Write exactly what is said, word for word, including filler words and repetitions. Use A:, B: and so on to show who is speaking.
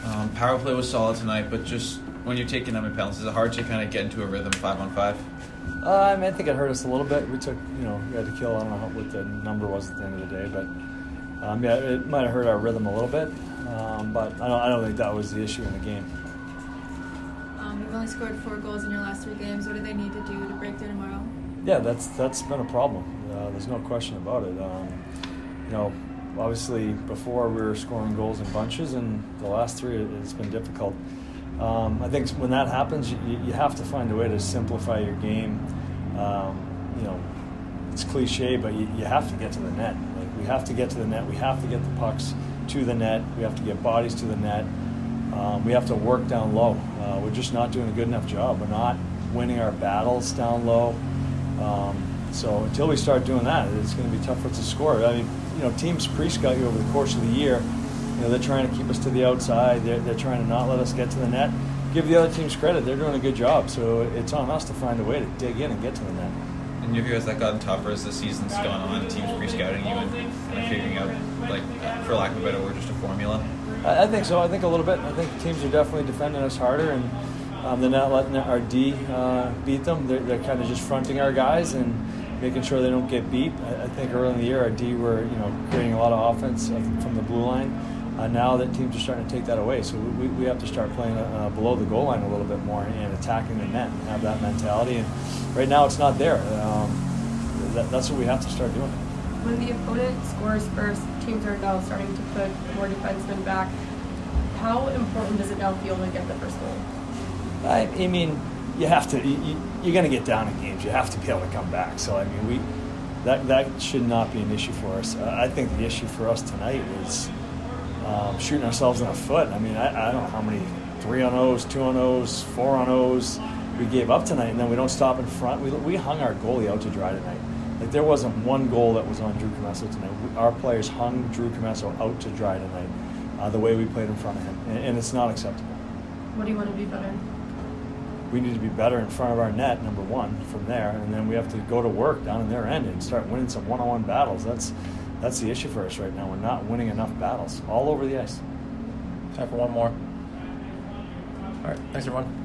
A: Um, power play was solid tonight, but just when you're taking that many penalties, is it hard to kind of get into a rhythm five on five?
B: Uh, I mean, I think it hurt us a little bit. We took, you know, we had to kill. I don't know what the number was at the end of the day, but um, yeah, it might have hurt our rhythm a little bit. Um, but I don't, I don't think that was the issue in the game.
C: Um, you've only scored four goals in your last three games. What do they need to do to break through tomorrow?
B: Yeah, that's that's been a problem. Uh, there's no question about it. Um, you know, obviously before we were scoring goals in bunches, and the last three it's been difficult. Um, I think when that happens, you, you have to find a way to simplify your game. Um, you know, it's cliche, but you, you have to get to the net. Like, we have to get to the net. We have to get the pucks to the net. We have to get bodies to the net. Um, we have to work down low. Uh, we're just not doing a good enough job. We're not winning our battles down low. Um, so until we start doing that, it's going to be tough for us to score. I mean, you know, teams pre-scout you over the course of the year. You know, they're trying to keep us to the outside. They're, they're trying to not let us get to the net. Give the other teams credit. They're doing a good job. So it's on us to find a way to dig in and get to the net.
A: And have you guys that gotten tougher as the season's gone on? Teams pre-scouting you and kind of figuring out, like, for lack of a better word, just a formula?
B: I, I think so. I think a little bit. I think teams are definitely defending us harder, and um, they're not letting our D uh, beat them. They're, they're kind of just fronting our guys and making sure they don't get beat. I, I think early in the year our D were, you know, creating a lot of offense from the blue line. Uh, now that teams are starting to take that away, so we, we have to start playing uh, below the goal line a little bit more and attacking the net and have that mentality. And right now it's not there. Um, that, that's what we have to start doing.
D: When the opponent scores first, teams are now starting to put more defensemen back. How important does it now feel to get the first goal?
B: I, I mean, you have to. You, you're going to get down in games. You have to be able to come back. So I mean, we that that should not be an issue for us. Uh, I think the issue for us tonight was Um, shooting ourselves in the foot. I mean, I, I don't know how many three on O's, two on O's, four on O's we gave up tonight, and then we don't stop in front. We we hung our goalie out to dry tonight. Like, there wasn't one goal that was on Drew Commesso tonight. We, our players hung Drew Commesso out to dry tonight, uh, the way we played in front of him, and, and it's not acceptable.
D: What do you want to be better?
B: We need to be better in front of our net, number one, from there, and then we have to go to work down in their end and start winning some one-on-one battles. That's That's the issue for us right now. We're not winning enough battles all over the ice.
E: Time for one more. All right. Thanks, everyone.